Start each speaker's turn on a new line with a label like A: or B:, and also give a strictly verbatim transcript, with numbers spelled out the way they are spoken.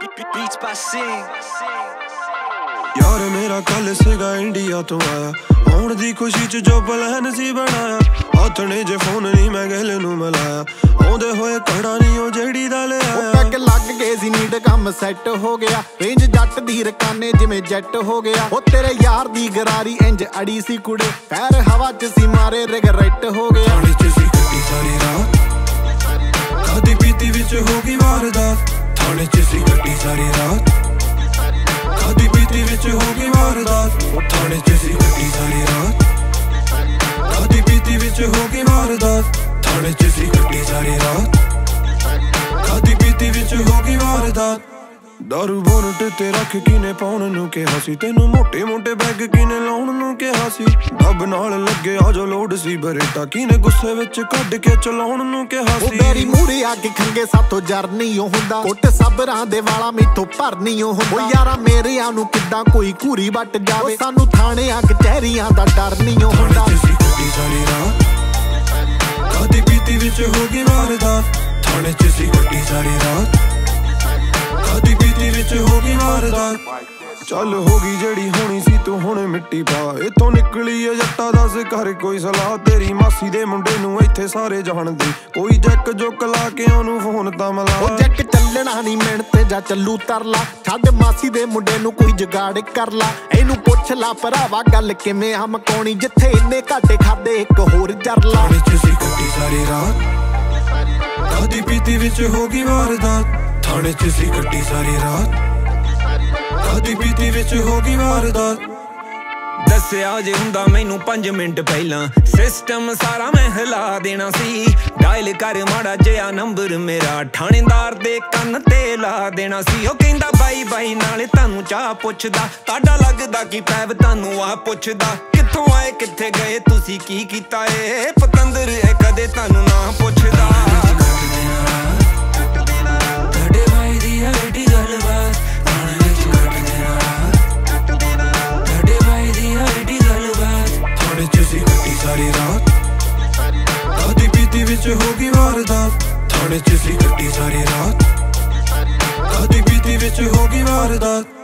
A: Beats by Sing।
B: यार मेरा कल सीगा इंडिया तो आया, आउण दी खुशी च जो प्लान सी बनाया। आथणे जे फोन नहीं मैं गहले नू मिलाया, आउंदे होए कड़ा नहीं ओ जेड़ी दा ले आया।
C: पैग लग गए सी नीड काम सैट हो गया, रेंज जट दी रकाने जिवें जैट हो गया। ओ तेरे यार दी गरारी इंज अड़ी सी कुड़े, पैर हवा च सी मारे रिगरेट हो गया।
B: थाने च सी कट्टी सारी रात, खादी पीती विच होगी वारदात। थाने च सी कट्टी सारी रात, खादी पीती विच होगी वारदात। थाने च सी कट्टी सारी रात, खादी पीती विच होगी वारदात। थाने च सी कट्टी सारी रात, खादी पीती विच होगी वारदात। दारू बोनट ते रख किने पाउण नू कहा सी, तैनू मोटे मोटे बैग किने लाउण नू कहा सी। डब नाल लगे आ जो लोड सी बरेटा, किने गुस्से विच कढ के चलाउण नू कहा सी।
C: ओ मेरी मूरे आके खंगे साथों जर नहीं ओ हुंदा, कुट सबरां दे वाला मेथों भर नहीं ओ हुंदा। ओ यारा मेरेआं नू किद्दां कोई घूरी वट जावे, सानू थाणेआं कचहरियां दा डर नहीं ओ हुंदा।
B: सारी रात, खादी पीती विच होगी वारदात। थाने च सी कट्टी सारी रात, खादी पीती विच होगी वारदात। चल होगी जेड़ी होनी सी तू हुण मिट्टी पा, इथों निकली ए जट्टा दस कर कोई सलाह। तेरी मासी दे मुंडे नू इत्थे सारे जाणदे, कोई जैक जुक ला के ओनू फोन तां मिला।
C: ओ जैक चलना नहीं मिहनत जा चलू तरला, छड्ड मासी दे मुंडे नू कोई जुगाड़ कर ला। एनू पुछ ला भरावा गल किवें आ मकाउणी, जिथे इन्ने घाटे खादे एक होर जरला।
B: थाने च सी कट्टी सारी रात, खादी पीती विच होगी वारदात। थाने च सी कट्टी सारी रात, खादी पीती विच होगी वारदात।
D: दस्सिया जे हुंदा मैनू पंज मिंट पहला, सिस्टम सारा मैं हिला देना सी। डायल कर माड़ा जिहा नंबर मेरा, थानेदार दे कन्न ते ला देना सी। ओ कहंदा बाई बाई नाले तानू चाह पुछदा, ताड़ा लगदा कि पैव तानू आ पुछदा। कित्थों आए कित्थे गए तुसी की कीता ए, पतंदर ए कदे तानू ना पुछदा।
B: सारी रात, खादी पीती विच होगी वारदात। थाने च सी कट्टी सारी रात, खादी पीती विच होगी वारदात।